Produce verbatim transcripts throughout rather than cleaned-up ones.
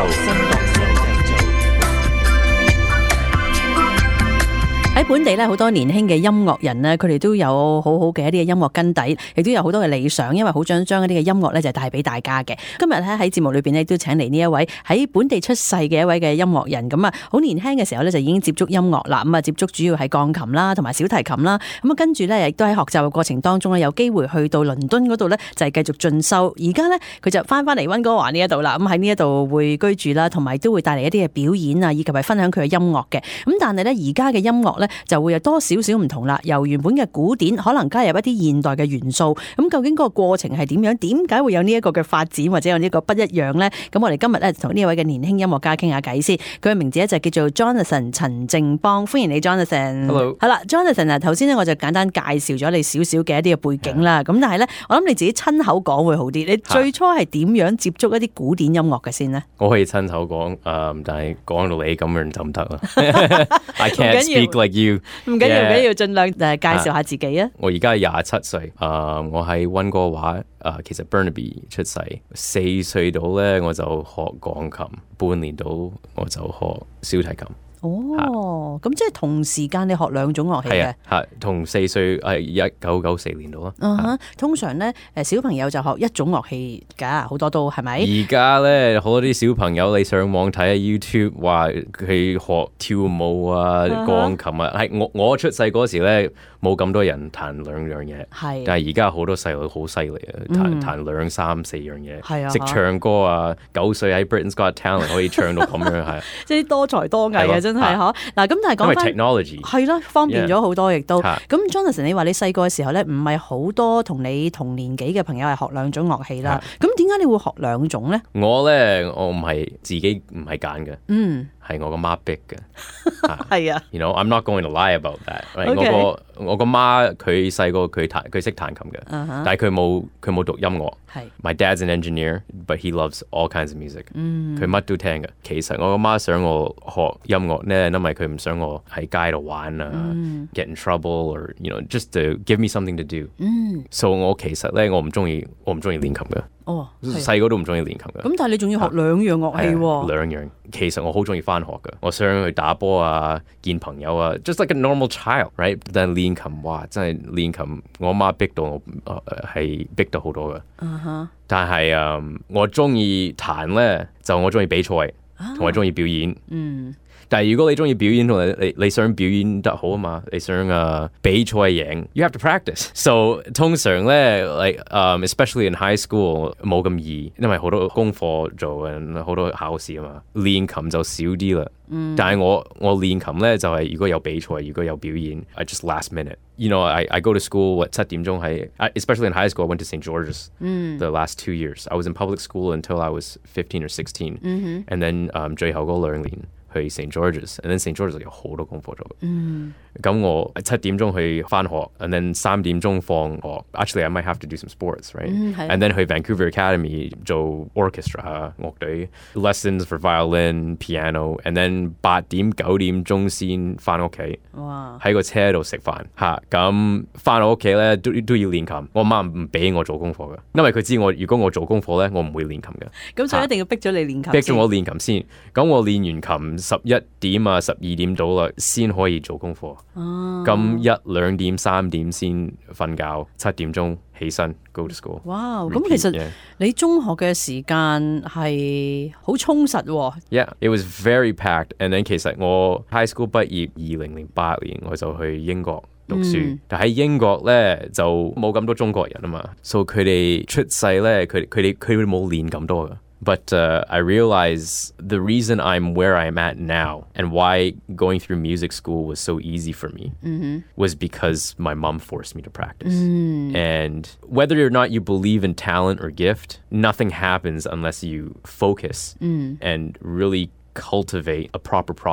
喺本地咧，好多年輕嘅音樂人咧，佢哋都有好好嘅一啲嘅音樂根底，亦都有好多嘅理想，因為好想將一啲嘅音樂咧就帶俾大家嘅。今日咧喺節目裏邊咧都請嚟呢一位喺本地出世嘅一位嘅音樂人，咁啊好年輕嘅時候咧就已經接觸音樂啦，咁啊接觸主要係鋼琴啦，同埋小提琴啦，咁啊跟住咧亦都喺學習嘅過程當中咧有機會去到倫敦嗰度咧就係繼續進修。而家咧佢就翻翻嚟溫哥華呢一度啦，咁喺呢一度會居住啦，同埋都會帶嚟一啲嘅表演啊，以及係分享佢嘅音樂嘅。咁但係咧而家嘅音樂咧就會有多少少唔同啦，由原本嘅古典可能加入一啲現代嘅元素，咁究竟嗰個過程係點樣？點解會有呢一個嘅發展或者有呢個不一樣呢？咁我哋今日咧同呢位嘅年輕音樂家傾下偈先。佢嘅名字咧就叫做 Jonathan 陳正邦，歡迎你 Jonathan。Hello。好啦 ，Jonathan 啊，頭先咧我就簡單介紹咗你少少嘅一啲嘅背景啦。咁、yeah. 但係咧，我諗你自己親口講會好啲。你最初係點樣接觸一啲古典音樂嘅先呢？ 我可以親口講，誒、嗯，但係講到你咁樣就唔得啦。I can't speak like you。 唔緊要，唔緊要，盡量誒介紹下自己啊！ 我而家廿七歲，誒，我喺溫哥華，誒，其實 Burnaby 出世，四歲到咧我就學鋼琴，半年到我就學小提琴。 哦，咁即係同時間你學兩種樂器嘅， 係同四歲係一九九四年到啦。 嗯哼，通常咧誒小朋友就學一種樂器㗎，好多都係咪？ 而家咧好多啲小朋友，你上網睇下 YouTube 話佢學跳舞啊、鋼琴啊，係我我出世嗰時咧冇咁多人彈兩樣嘢，係，但係而家好多細路好犀利啊，彈彈兩三四樣嘢，係啊，識唱歌啊，九歲喺 Britain's Got Talent 可以唱到咁樣係， 即係多才多藝啊！真係嗬，嗱咁但係講翻 technology 係咯，方便咗好多，亦都咁。 Jonathan， 你話你細個嘅時候咧，唔係好多同你同年紀嘅朋友係學兩種樂器啦。咁點解你會學兩種咧？ 我咧，我唔係自己唔係揀嘅，嗯，係我個媽逼嘅， 係啊。 You know, I'm not going to lie about that。我個我個媽佢細個佢彈佢識彈琴嘅，但係佢冇佢冇讀音樂。係 My dad's an engineer, but he loves all kinds of music。佢乜都聽嘅。其實我個媽想我學音樂咧，因為佢唔想我喺街度玩啊、mm. ，get in trouble or you know just to give me something to do。嗯，所以我其實咧我唔中意我唔中意練琴嘅。哦，細個都唔中意練琴嘅。咁但係你仲要學兩樣樂器喎？ 兩樣，其實我好中意翻學嘅，我想去打波啊、見朋友啊 ，just like a normal child，right？ 但係練琴，哇，真係練琴，我媽逼到我係、呃、逼到好多嘅。Uh huh. 但係誒、嗯，我中意彈咧，就我中意比賽，同埋中意表演。嗯。但係如果你中意表演同你你你想表演得好啊嘛，你想啊、uh, 比賽贏 ，you have to practice。So 通常咧，like um, especially in high school 冇咁易，因為好多功課做嘅，好多考試啊嘛。練琴就少啲啦。嗯、但係我我練琴咧就係、是、如果有比賽，如果有表演 ，I just last minute。You know, I I go to school at 七點鐘係 ，especially in high school, I went to Saint George's、嗯、the last two years. I was in public school until I was fifteen or sixteen、嗯、and then、um, 最後嗰兩年。去 Saint George's，and then Saint George's 有好多功課做嘅。嗯，咁我七點鐘去返學 ，and then 三點鐘放學。Actually, I might have to do some sports, right？嗯，係。And then 去 Vancouver Academy 做 orchestra 樂隊 lessons for violin, piano，and then 八點九點鐘先返屋企。哇！喺個車度食飯嚇，咁返到屋企咧都都要練琴。我媽唔俾我做功課嘅，因為佢知我如果我做功課咧，我唔會練琴嘅。 咁所以一定要逼咗你練琴。 逼咗我練琴先。咁我練完琴。十一點啊，十二點到啦，先可以做功課。哦，咁一兩點、三點先瞓覺，七點鐘起身 go to school。哇， 咁其實你中學嘅時間係好充實喎。 Yeah, it was very packed. And then 其實我 high school 畢業二零零八年，我就去英國讀書。嗯、但喺英國咧就冇咁多中國人啊嘛，所以佢哋出世咧，佢佢哋佢哋冇練咁多㗎。But uh, I realize the reason I'm where I'm at now and why going through music school was so easy for me mm-hmm. was because my mom forced me to practice. Mm. And whether or not you believe in talent or gift, nothing happens unless you focus mm. and really cultivate a proper product.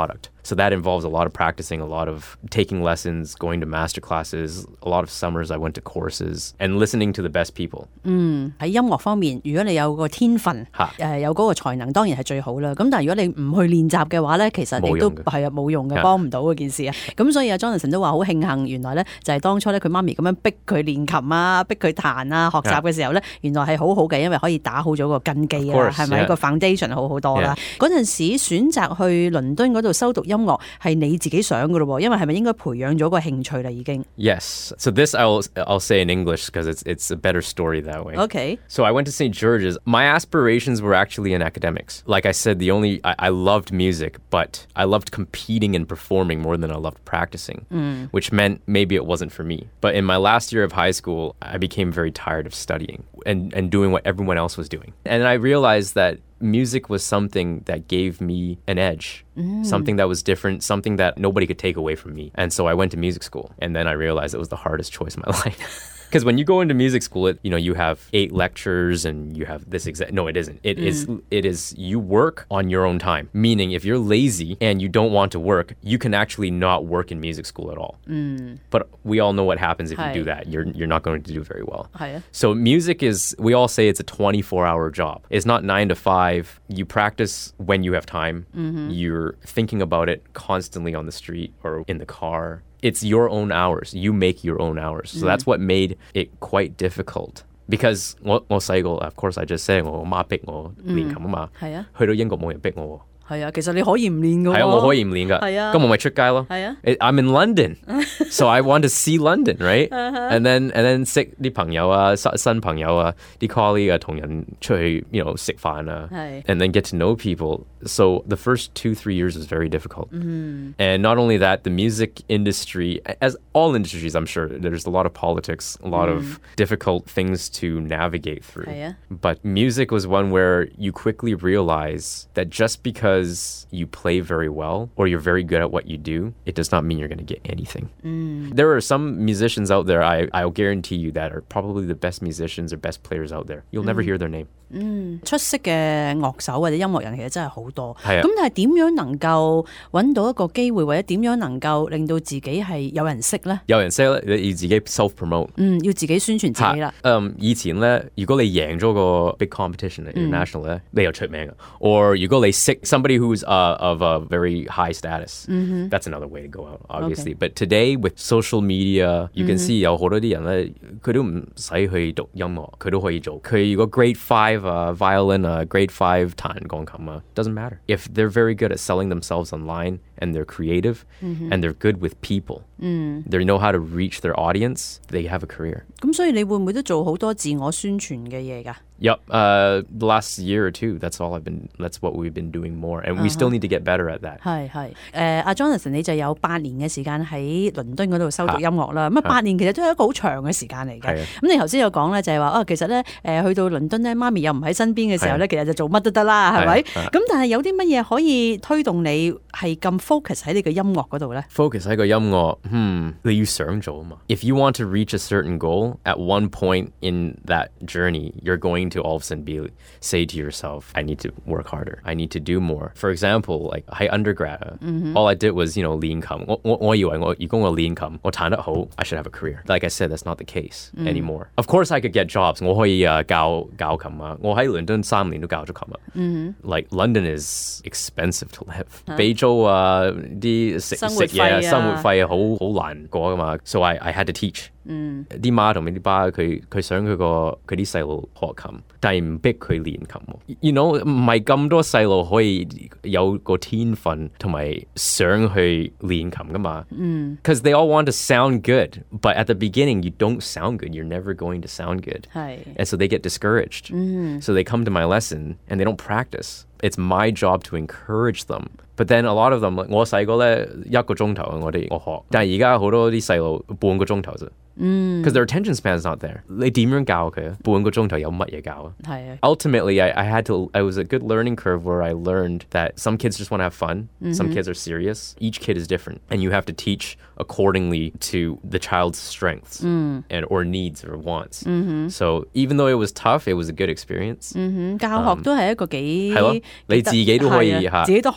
So that involves a lot of practicing, a lot of taking lessons, going to master classes. A lot of summers I went to courses and listening to the best people. 喺音樂方面，如果你有個天分， 嚇誒有嗰個才能，當然係最好啦。咁但係如果你唔去練習嘅話咧，其實亦都冇用嘅係啊冇用嘅， 係幫唔到嗰件事啊。咁所以阿 Jonathan 都話好慶幸，原來咧就係當初咧佢媽咪咁樣逼佢練琴啊，逼佢彈啊，學習嘅時候咧，原來係好好嘅，因為可以打好咗個根基啊， Of course, 係咪 yeah. 個 foundation 好好多啦？嗰陣時選擇去倫敦嗰度修讀音樂係你自己想嘅咯喎，因為係咪應該培養咗個興趣啦已經 Yes. So this I'll I'll say in English because it's it's a better story that way. ？OK， So I went to Saint George's. My aspirations were actually in academics. Like I said, the only I, I loved music, but I loved competing and performing more than I loved practicing, which meant maybe it wasn't for me. But in my last year of high school, I became very tired of studying and, and doing what everyone else was doing. And I realized that music was something that gave me an edge, something that was different, something that nobody could take away from me. And so I went to music school. And then I realized it was the hardest choice in my life. Because when you go into music school, it, you know, you have eight lectures and you have this exact. No, it isn't. It is. It is. You work on your own time. Meaning, if you're lazy and you don't want to work, you can actually not work in music school at all. But we all know what happens if you do that. You're you're not going to do very well. 係啊。 So music is. We all say it's a twenty-four hour job. It's not nine to five. You practice when you have time. You're thinking about it constantly on the street or in the car. It's your own hours. You make your own hours. So that's what made it quite difficult. Because 我我細個 of course I just said 我媽逼我練琴啊嘛。 係啊。 去到英國冇人逼我喎。 係啊，其實你可以唔練嘅喎。 係啊，我可以唔練㗎。 係啊。 咁我咪出街咯。 係啊。 It- I'm in London, so I want to see London, right? And then and then 識啲朋友啊，新新朋友啊，啲 colleague 啊，同人出去 you know 食飯啊。 係。 And then get to know people. So the first two, three years was very difficult. And not only that, the music industry, as all industries, I'm sure, there's a lot of politics, a lot of difficult things to navigate through. 係啊。 But music was one where you quickly realize that just because you play very well or you're very good at what you do, it does not mean you're going to get anything. There are some musicians out there, I, I'll guarantee you, that are probably the best musicians or best players out there. You'll never hear their name. 出色嘅樂手或者音樂人其實真係好多， 係啊咁但係點樣能夠揾到一個機會，或者點樣能夠令到自己係有人識呢？ 有人 say 咧，你自己 self-promote。 嗯，要自己宣傳自己啦。 嗯，以前咧，如果你贏咗個 big competition international 咧，你又出名嘅。Or 如果你識 somebody who's uh, of a very high status, that's another way to go out, obviously. But today with social media, you can see 有好多啲人咧，佢都唔使去讀音樂，佢都可以做。佢如果 grade five 啊 violin 啊 grade five 彈鋼琴啊 doesn't matter. If they're very good at selling themselves online and they're creative and they're good with people, they know how to reach their audience, they have a career. 咁所以你會唔會都做好多自我宣傳嘅嘢㗎？ Yep, uh, the last year or two, that's all I've been, that's what we've been doing more. And we still need to get better at that. 係係誒，阿 Jonathan 你就有八年嘅時間喺倫敦嗰度修讀音樂啦。咁啊八年其實都係一個好長嘅時間嚟嘅。 係啊咁你頭先有講咧，就係話啊，其實咧誒去到倫敦咧，媽咪又唔喺身邊嘅時候咧，其實就做乜都得啦，係咪？ 係啊咁但係有啲乜嘢可以推動你係咁 focus 喺你嘅音樂嗰度咧？ Focus 喺個音樂，hmm, 你要想做啊嘛。If you want to reach a certain goal, at one point in that journey, you're going to all of a sudden be say to yourself, I need to work harder. I need to do more. For example, like 喺 undergrad, all I did was, you know, 練琴。我我我以為我如果我練琴，我彈得好 I should have a career. Like I said, that's not the case anymore. Of course, I could get jobs. 我可以啊教教琴啊。我喺倫敦三年都教咗琴啊。Like London is expensive to live. 俾租啊，啲食生活費啊食嘢啊，生活費啊，好好難過噶嘛。So I I had to teach. 啲媽同埋啲爸，佢佢想佢個佢啲細路學琴，但係唔逼佢練琴喎。You know，唔係咁多細路可以有個天分同埋想去練琴噶嘛。Because they all want to sound good, but at the beginning you don't sound good. You're never going to sound good. 係 And so they get discouraged. So they come to my lesson and they don't practice. It's my job to encourage them. But then a lot of them, 我細個咧一個鐘頭我哋我學，但係而家好多啲細路半個鐘頭啫。Because their attention span is not there. 你點樣教佢啊？半個鐘頭有乜嘢教啊？ 係啊。 Ultimately, I, I had to, I was a good learning curve where I learned that some kids just want to have fun. Some kids are serious. Each kid is different. And you have to teach accordingly to the child's strengths and or needs or wants. So even though it was tough, it was a good experience. 嗯，教學都係一個幾係咯，你自己都可以係啊嚇自己都學到嘢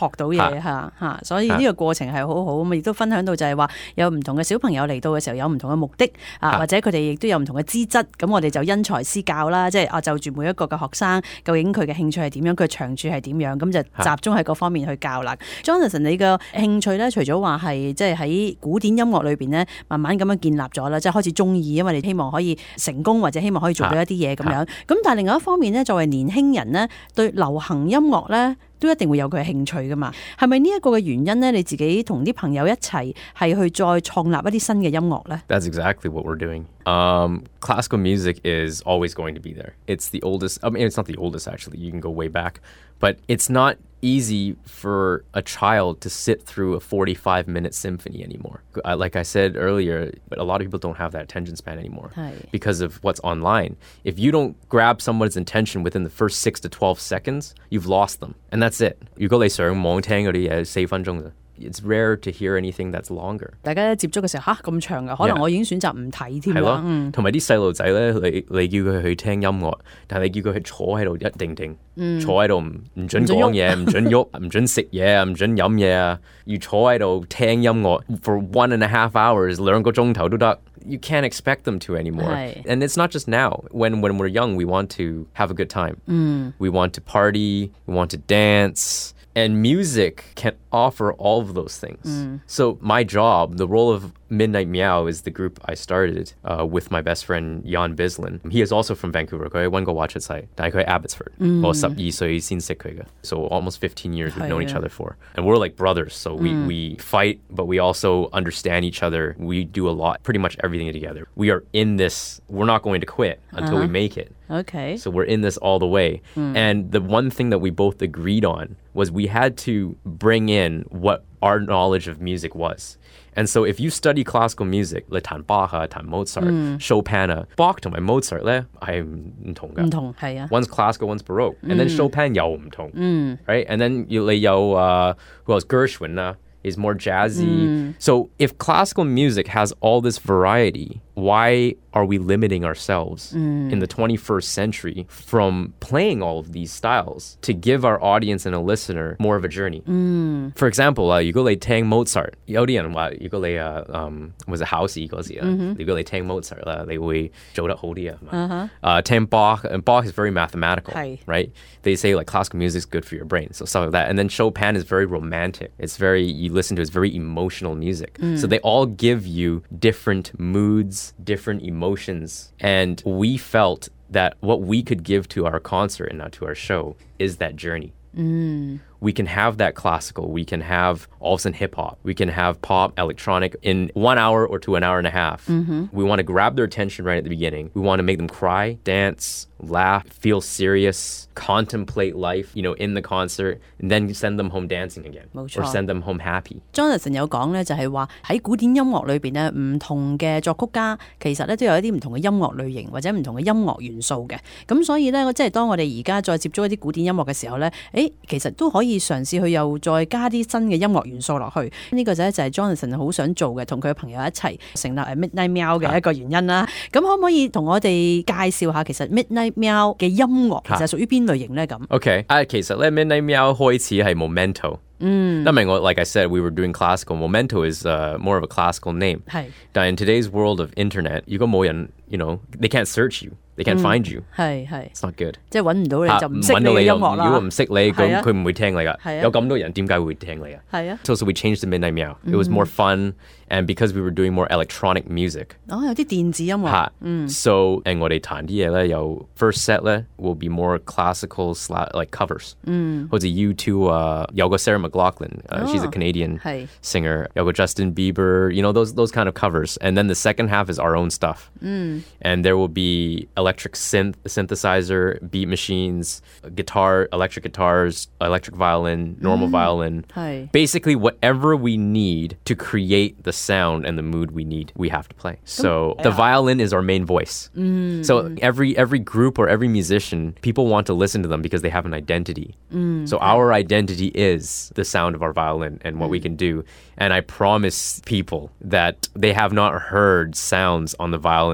係嚇嚇，所以呢個過程係好好咁，亦都分享到就係話有唔同嘅小朋友嚟到嘅時候有唔同嘅目的啊，或者佢哋亦都有唔同嘅資質，咁我哋就因材施教啦，即係啊就住每一個嘅學生究竟佢嘅興趣係點樣，佢長處係點樣，咁就集中喺嗰方面去教啦。Jonathan， 你嘅興趣咧，除咗話係即係喺古典音樂裏邊咧，慢慢咁樣建立咗啦，即係開始中意，因為你希望可以成功或者希望可以做到一啲嘢咁樣。咁但係另外一方面咧，作為年輕人咧，對流行音樂咧都一定會有佢嘅興趣噶嘛。係咪呢一個嘅原因咧？你自己同啲朋友一齊係去再創立一啲新嘅音樂咧？ That's exactly what we're doing. Um, classical music is always going to be there. It's the oldest. I mean, it's not the oldest actually. You can go way back, but it's not easy for a child to sit through a forty-five minute symphony anymore. Uh, like I said earlier, but a lot of people don't have that attention span anymore because of what's online. If you don't grab someone's attention within the first six to twelve seconds, you've lost them. And that's it. 如果你上網聽嗰啲嘢四分鐘咋。It's rare to hear anything that's longer. 大家接觸嘅時候嚇咁長㗎，可能我已經選擇唔睇添啦。 係咯，同埋啲細路仔咧，你你叫佢去聽音樂，但係你叫佢去坐喺度一定定，嗯、坐喺度唔唔準講嘢，唔準喐，唔準食嘢啊，唔準飲嘢啊，要坐喺度聽音樂 for one and a half hours 兩個鐘頭都得。You can't expect them to anymore. And it's not just now. When when we're young, we want to have a good time. Mm. We want to party. We want to dance. And music can offer all of those things. Mm. So my job, the role of Midnight Meow is the group I started uh, with my best friend Jan Bislin. He is also from Vancouver. 佢喺溫哥華出世，但係佢喺 Abbotsford. 我十二歲先識佢嘅。So almost fifteen years we've known each other for. And we're like brothers. So we, mm. we fight, but we also understand each other. We do a lot, pretty much everything together. We are in this. We're not going to quit until uh-huh. we make it. Okay. So we're in this all the way. Mm. And the one thing that we both agreed on was we had to bring in what our knowledge of music was. And so if you study classical music, 你彈 Bach 啊，彈 Mozart、Chopin 啊 Bach 同埋 Mozart 咧係唔同㗎。唔同係啊。One's classical, one's baroque. And then Chopin 又唔同。Right? And then 你有uh, who else? Gershwin 啦。Is more jazzy. Mm. So if classical music has all this variety, why are we limiting ourselves mm. in the twenty-first century from playing all of these styles to give our audience and a listener more of a journey? Mm. For example, uh, 如果你聽 Mozart, 有啲人話如果你啊嗯或者考試嗰時啊，如果你聽 Mozart 啦，你會做得好啲啊嘛。Uh, 聽 Bach, and Bach is very mathematical, right? They say like classical music is good for your brain, so stuff like that. And then Chopin is very romantic. It's very, you listen to, it's very emotional music. Mm. So they all give you different moods, different emotions. And we felt that what we could give to our concert and not to our show is that journey. Mm. We can have that classical. We can have all of a sudden hip hop. We can have pop, electronic in one hour or to an hour and a half. Mm-hmm. We want to grab their attention right at the beginning. We want to make them cry, dance, laugh, feel serious, contemplate life, you know, in the concert, and then send them home dancing again. Or send them home happy. Jonathan 有講咧，就係話喺古典音樂裏邊咧，唔同嘅作曲家其實咧都有一啲唔同嘅音樂類型或者唔同嘅音樂元素嘅。咁所以咧，即係當我哋而家再接觸一啲古典音樂嘅時候咧，誒，其實都可以嘗試去又再加啲新嘅音樂元素落去。呢、這個就係就係 Jonathan 好想做嘅，同佢嘅朋友一齊成立 Midnight Meow 嘅一個原因啦。咁可唔可以同我哋介紹下其實 Midnight Meow 嘅音樂其實屬於邊類型咧？咁 OK 啊，其實咧 Midnight Meow 開始係 Memento。Mm. I mean, like I said, we were doing classical. Memento is uh, more of a classical name. But in today's world of internet, 如果冇人 you know, they can't search you. They can't find you. 係係 It's not good. 即係揾唔到你就唔識你嘅音樂啦。 如果唔識你，咁佢唔會聽你噶。有咁多人，點解會聽你啊？係啊。So, so we changed the Midnight Meow. It was more fun, and because we were doing more electronic music. 哦，有啲電子音樂。 嗯。So, and 我哋彈啲嘢咧，有 first set 咧 will be more classical like covers. 嗯。好似 U two 啊，有個 Sarah McLachlan. Uh, She's a Canadian singer. 有個 Justin Bieber. You know those those kind of covers. And then the second half is our own stuff. Mm. And there will be electric synth synthesizer, beat machines, guitar, electric guitars, electric violin, normal mm. violin. Hi. Basically, whatever we need to create the sound and the mood we need, we have to play. So yeah. the violin is our main voice. Mm. So every every group or every musician, people want to listen to them because they have an identity. Mm. So our identity is the sound of our violin and what mm. we can do. And I promise people that they have not heard sounds on the violin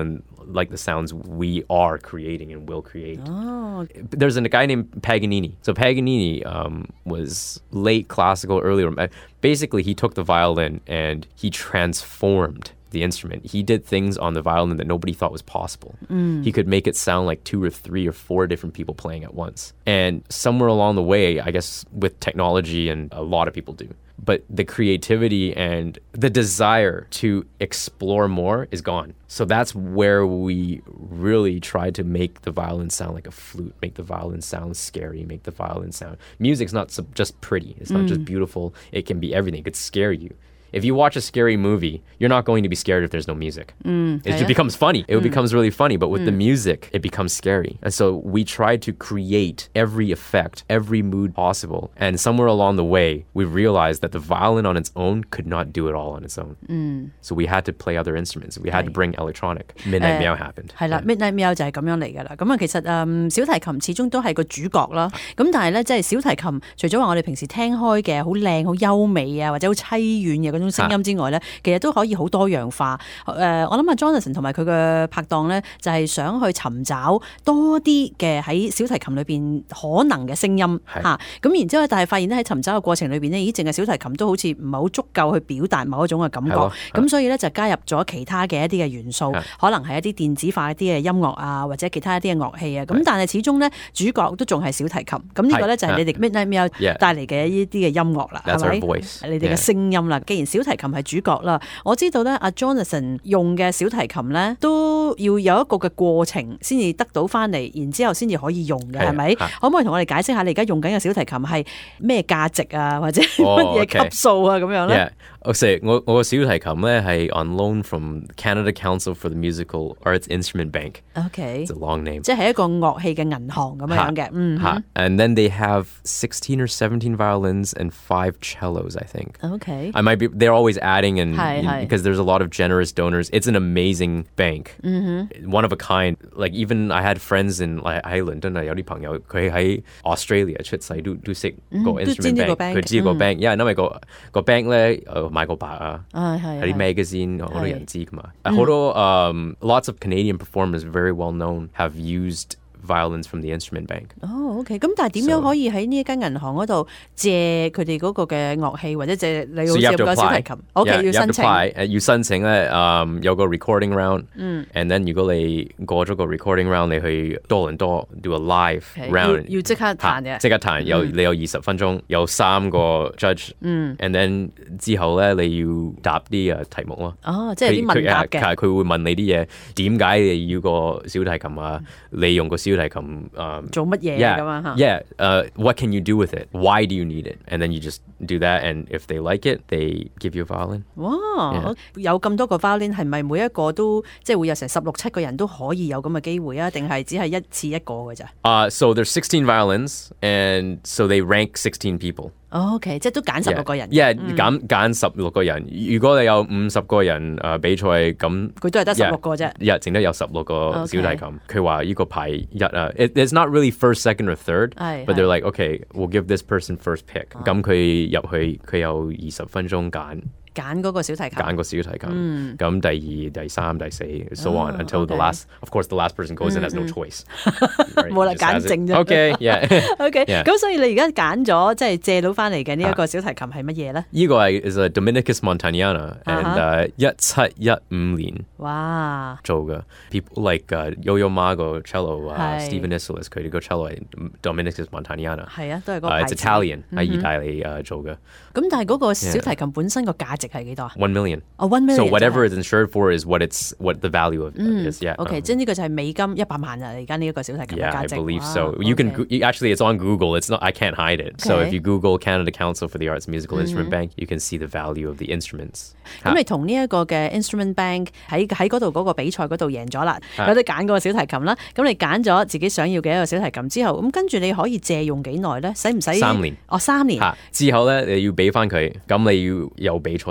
like the sounds we are creating and will create. Oh. There's a guy named Paganini. So Paganini um, was late classical, early. Basically, he took the violin and he transformed the instrument. He did things on the violin that nobody thought was possible. Mm. He could make it sound like two or three or four different people playing at once. And somewhere along the way, I guess with technology, and a lot of people do, but the creativity and the desire to explore more is gone. So that's where we really try to make the violin sound like a flute, make the violin sound scary, make the violin sound... Music's not so, just pretty. It's not mm. just beautiful. It can be everything. It could scare you. If you watch a scary movie, you're not going to be scared if there's no music. Mm, it just becomes funny. It mm. becomes really funny. But with mm. the music, it becomes scary. And so we try to create every effect, every mood possible. And somewhere along the way, we realized that the violin on its own could not do it all on its own. Mm. So we had to play other instruments. We had to bring electronic. Midnight Meow happened. 係啦 ，Midnight Meow 就係咁樣嚟㗎啦。咁啊，其實誒小提琴始終都係個主角啦。咁但係咧，即係小提琴，除咗話我哋平時聽開嘅好靚、好優美啊，或者好凄遠嘅嗰種聲音之外咧，其實都可以好多樣化。誒、呃，我諗阿 Jonathan 同埋佢嘅拍檔咧，就係、是、想去尋找多啲嘅喺小提琴裏邊可能嘅聲音嚇。咁、啊、然之後，但係發現咧喺尋找嘅過程裏邊咧，咦，淨係小提琴都好似唔係好足夠去表達某一種嘅感覺。咁所以咧就加入咗其他嘅一啲嘅元素，可能係一啲電子化一啲嘅音樂啊，或者其他一啲嘅樂器啊。咁但係始終咧主角都仲係小提琴。咁呢個咧就係你哋 Midnight Meow 帶嚟嘅呢啲嘅音樂啦，係咪？你哋嘅聲音啦。既然小提琴係主角啦，我知道咧阿 Jonathan 用嘅小提琴咧都要有一個嘅過程先至得到翻嚟，然之後先至可以用嘅，係咪？可唔可以同我哋解釋下你而家用緊嘅小提琴係咩價值啊，或者乜嘢級數啊咁樣咧？ 我我我個小提琴咧係 on loan from Canada Council for the Musical Arts Instrument Bank. Okay. It's a long name. 即係一個樂器嘅銀行咁樣嘅。嗯。 And then they have sixteen or seventeen violins and five cellos, I think. Okay. I might be. They're always adding, and because there's a lot of generous donors. It's an amazing bank. Mm-hmm. One of a kind. Like even I had friends in 喺倫敦啊，有啲朋友佢喺 Australia 出世都都識個 instrument bank，佢知個 bank。因為因為個個 bank 咧買個白啊，喺啲 magazine 好多人知噶嘛。好多 um lots of Canadian performers very well known have used violins from the instrument bank. 哦 ，OK， 咁但係點樣可以喺呢一間銀行嗰度借佢哋嗰個嘅樂器，或者借你好似有個小提琴 ？OK， 要申請。 誒要申請咧，誒有個 recording round，嗯 ，and then 如果你過咗個 recording round，你去多倫多 do a live round， 要即刻彈嘅， 即刻彈，有你有二十分鐘，有三個 judge，嗯 ，and then 之後咧你要答啲誒題目咯。 哦，即係啲問答嘅。 佢會問你啲嘢，點解你要個小提琴啊？你用個小提琴 um, 做乜嘢咁啊？ Yeah, uh, what can you do with it? Why do you need it? And then you just do that, and if they like it, they give you a violin. 哇！ Yeah. 有咁多個 violin， 係咪每一個都即係會有成十六七個人都可以有咁嘅機會啊？定係只係一次一個嘅咋？ Uh, so there's sixteen violins, and so they rank sixteen people. Oh, OK， 即係都揀十六個人。 Yeah， 揀揀十六個人。如果你有五十個人誒比賽咁， 佢都係得十六個啫。 Yeah， 淨得有十六個小提琴。佢話呢個排一啊 ，it, it's not really first, second or third, but they're like, okay, we'll give this person first pick。咁佢入去，佢有二十分鐘揀。 揀嗰個小提琴， 揀個小提琴，咁第二、第三、第四 ，so on until the last. Of course, the last person goes and has no choice. 冇啦，揀剩啫。 OK, yeah. OK，咁所以你而家揀咗即係借到翻嚟嘅呢一個小提琴係乜嘢咧？ 呢個係 is a Dominicus Montaniana，and 一七一五年哇做嘅。People like Yo-Yo Ma 個 cello 啊 ，Stephen Isserlis 佢哋個 cello 係 Dominicus Montaniana。 係啊，都係嗰個牌子。 It's Italian 喺意大利誒做嘅。 咁但係嗰個小提琴本身個價值係幾多啊 ？One million. Oh, one million. So whatever is insured for is what it's what the value of it is. Yeah. Okay. 即係呢個就係美金一百萬啊！而家呢一個小提琴嘅價值。 Yeah, I believe so. You can actually, it's on Google. It's not. I can't hide it. So if you Google Canada Council for the Arts Musical Instrument Bank, you can see the value of the instruments. 咁你同呢一個嘅 Instrument Bank 喺喺嗰度嗰個比賽嗰度贏咗啦，有得揀嗰個小提琴啦。咁你揀咗自己想要嘅一個小提琴之後，咁跟住你可以借用幾耐咧？使唔使？ 三年。 哦，三年。 之後咧，你要俾翻佢，咁你要有比賽咯。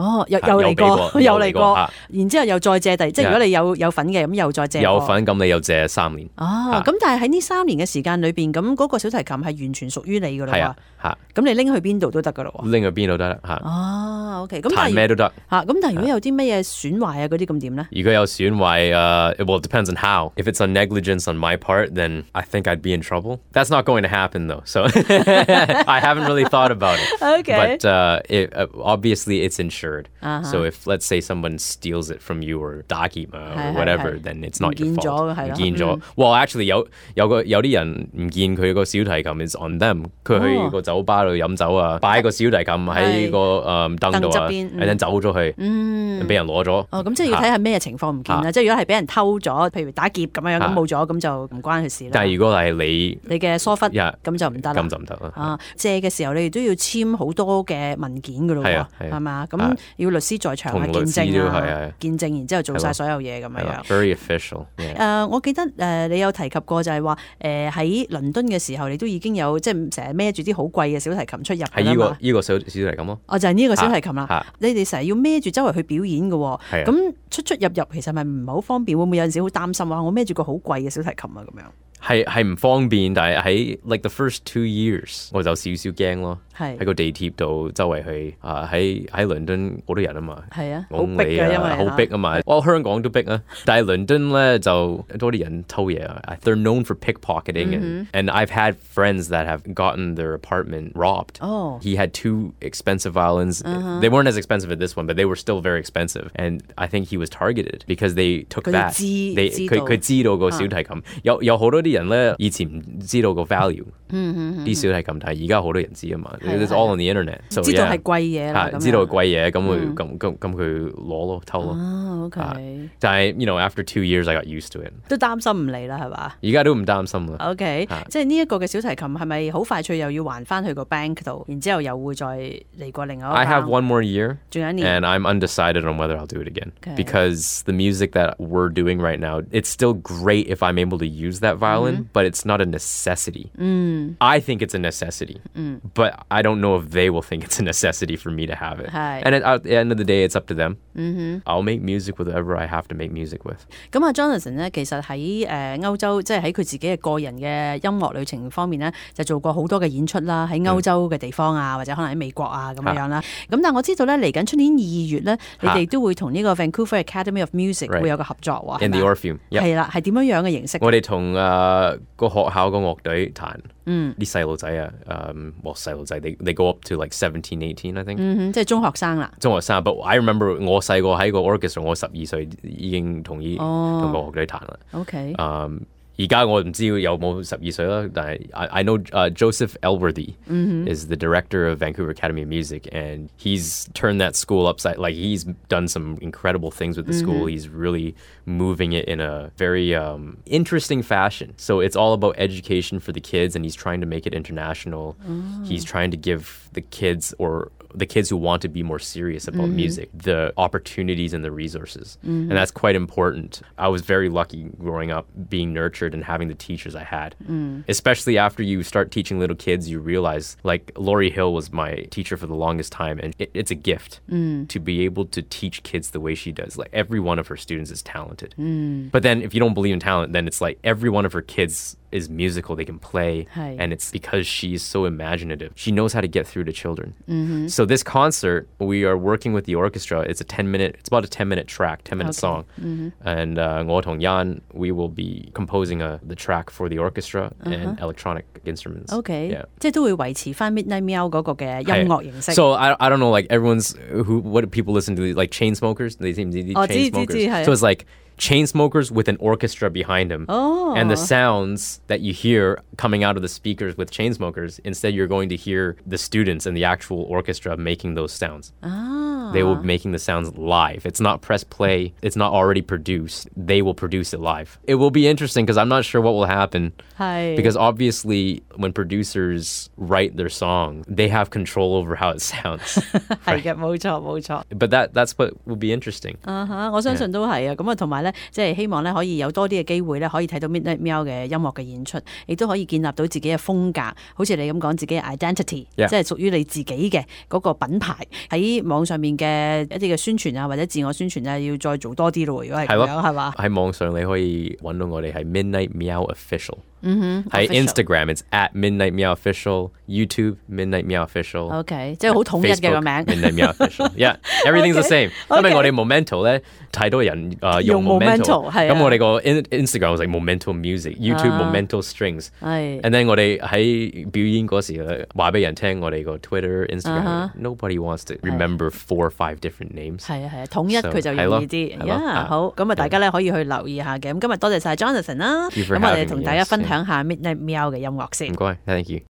哦，又係又嚟有俾過過，又嚟過有嚟過嚇， 然之後又再借第，即係如果你有有份嘅，咁又再借過。 有份咁你又借三年。 哦，咁但係喺呢三年嘅時間裏邊，咁嗰個小提琴係完全屬於你噶啦係啊，嚇喎。咁你拎去邊度都得噶啦喎。 拎去邊度得啦嚇， 哦，OK，咁但係彈咩都得。 嚇，咁但係如果有啲咩嘢損壞啊嗰啲咁點咧？ 如果有損壞誒、uh, well, it depends on how. If it's a negligence on my part, then I think I'd be in trouble. That's not going to happen though, so I haven't really thought about it. Okay. But uh, it, uh, obviously it's insured. Uh-huh. So if, let's say, someone steals it from you or 打劫啊 or 係，係， whatever, 係。 then it's not 唔見 your 咗 fault. 係咯， 唔見咗。 嗯。 Well, actually 有有個有啲人唔見佢個小提琴 is on them. 佢去個酒吧度飲酒啊，擺個小提琴喺個誒凳度啊， 凳側邊，嗯。 然後走咗去， 嗯， 俾人攞咗。 哦，咁即係要睇下咩情況唔見啦。 啊即係如果係俾人偷咗，譬如打劫咁樣樣，咁啊冇咗，咁就唔關佢事啦。 但係如果係你你嘅疏忽， 呀咁就唔得啦。 咁就唔得啦。 啊，借嘅時候你哋都要簽好多嘅文件噶咯喎係啊，係啊係嘛？咁啊要律師在場啊，見同律師證啊都係啊， 見證，然之後做晒係咯所有嘢咁樣樣係啦。very official. Yeah. 誒、我記得誒、你有提及過就係話誒喺倫敦嘅時候，你都已經有即係成日孭住啲好貴嘅小提琴出入㗎係呢個啦嘛。 呢個小小提琴咯。 哦，就係呢個小提琴啦。 嚇你哋成日要孭住周圍去表演嘅喎， 係啊咁出出入入其實咪唔係好方便？會唔會有陣時好擔心話我孭住個好貴嘅小提琴啊咁樣？ 係係唔方便，但係喺 like the first two years 我就少少驚咯。 係喺個地鐵度周圍去啊，喺喺倫敦好多人啊嘛。 係啊，好拱你逼嘅，因為啊，好逼啊嘛。我香港都逼啊，但係倫敦咧就多啲人偷嘢啊。They're known for pickpocketing and and I've had friends that have gotten their apartment robbed. 哦 He had two expensive violins. They weren't as expensive as this one, but they were still very expensive. And I think he was targeted because they took 佢哋 that. 知 They 知佢道佢知道個小提琴有有好多啲人咧以前唔知道個 value 啲小提琴，但係而家好多人知啊嘛。 係 It's all on the internet. So 知道 yeah. 係貴嘢啦， 係咁知道係樣貴嘢，咁佢咁咁咁佢攞咯，偷咯。 啊，OK， 啊但係 you know after two years I got used to it. 都擔心唔嚟啦，係嘛而家都唔擔心啦。 ？OK， 啊即係呢一個嘅小提琴係咪好快脆又要還翻去個 bank 度，然之後又會再嚟過另外一個 I have round？ one more year 仲有一年 and I'm undecided on whether I'll do it again. Okay. Because the music that we're doing right now, it's still great if I'm able to use that violin, but it's not a necessity. I think it's a necessity, but I don't know if they will think it's a necessity for me to have it. 係 And at, at the end of the day, it's up to them. I'll make music with whoever I have to make music with. 咁啊，Jonathan 咧，其實喺誒歐洲，即係喺佢自己嘅個人嘅音樂旅程方面咧，就做過好多嘅演出啦，喺歐洲嘅地方啊，或者可能喺美國啊咁樣樣啦。咁但係我知道咧，嚟緊出年二月咧，你哋都會同呢個 Vancouver Academy of Music Right. 會有個合作喎。 In the 係咪啊 Orpheum. Yep. 係啦，係點樣樣嘅形式？ 我哋同誒個學校個樂隊彈，啲細路仔啊，誒，well 細路仔，they they go up to like seventeen, eighteen, I think. 嗯哼，即係中學生啦。 中學生，but I remember 我細個喺個 orchestra，我十二歲已經同意同個樂隊彈啦。 OK， 嗯，而家我唔知有冇十二歲啦，但係 I I know uh, Joseph Elworthy is the director of Vancouver Academy of Music, and he's turned that school upside. Like he's done some incredible things with the school. He's really moving it in a very um, interesting fashion. So it's all about education for the kids, and he's trying to make it international. He's trying to give the kids or the kids who want to be more serious about music the opportunities and the resources, and that's quite important. I was very lucky growing up being nurtured and having the teachers I had. Especially after you start teaching little kids, you realize like Laurie Hill was my teacher for the longest time, and it, it's a gift to be able to teach kids the way she does. Like every one of her students is talented, but then if you don't believe in talent, then it's like every one of her kids is musical, they can play, Hi. and it's because she's so imaginative. She knows how to get through to children. So this concert, we are working with the orchestra. It's a ten minute, it's about a ten minute track, ten minute Okay. song. And uh, Ngo Tong Yan, we will be composing a, the track for the orchestra and electronic instruments. OK， Yeah. 即係都會維持翻 Midnight Meow 嗰個嘅音樂形式。 So I, I don't know, like everyone's who what do people listen to, like chain smokers? They seem to be Oh, chain 知，知，知，係。 smokers. So it's like chain smokers with an orchestra behind them. Oh. And the sounds that you hear coming out of the speakers with chain smokers, instead you're going to hear the students and the actual orchestra making those sounds. 啊 They will be making the sounds live. It's not press play. It's not already produced. They will produce it live. It will be interesting because I'm not sure what will happen. 係 Because obviously, when producers write their song, they have control over how it sounds. 係嘅，冇錯冇錯。 But that that's what will be interesting. 啊哈，我相信都係啊。咁啊，同埋咧， 咧，即係希望咧可以有多啲嘅機會咧，可以睇到 Midnight Meow 嘅音樂嘅演出，亦都可以建立到自己嘅風格，好似你咁講自己嘅 identity，yeah. 即係屬於你自己嘅嗰個品牌喺網上面嘅一啲嘅宣傳啊，或者自我宣傳啊，要再做多啲咯。如果係咁樣係嘛？ 喺網上你可以揾到我哋係 Midnight Meow Official。 嗯哼， 喺 Instagram it's at Midnight Meow Official，YouTube Midnight Meow Official。OK， 即係好統一嘅個名。 Midnight Meow Official，yeah，everything's the same。因為我哋 Momento 咧，太多人誒用 Momento， 咁我哋個 Instagram 係 Momento Music，YouTube Momento Strings。係。And then 我哋喺表演嗰時咧，話俾人聽我哋個 Twitter、Instagram，nobody wants to remember four or five different names。係啊係啊，統一佢就容易啲。呀，好，咁啊大家咧可以去留意下嘅。咁今日多謝晒 Jonathan 啦，咁我哋同大家分享。講下 Midnight Meow 嘅音樂先。唔該 ，Thank you。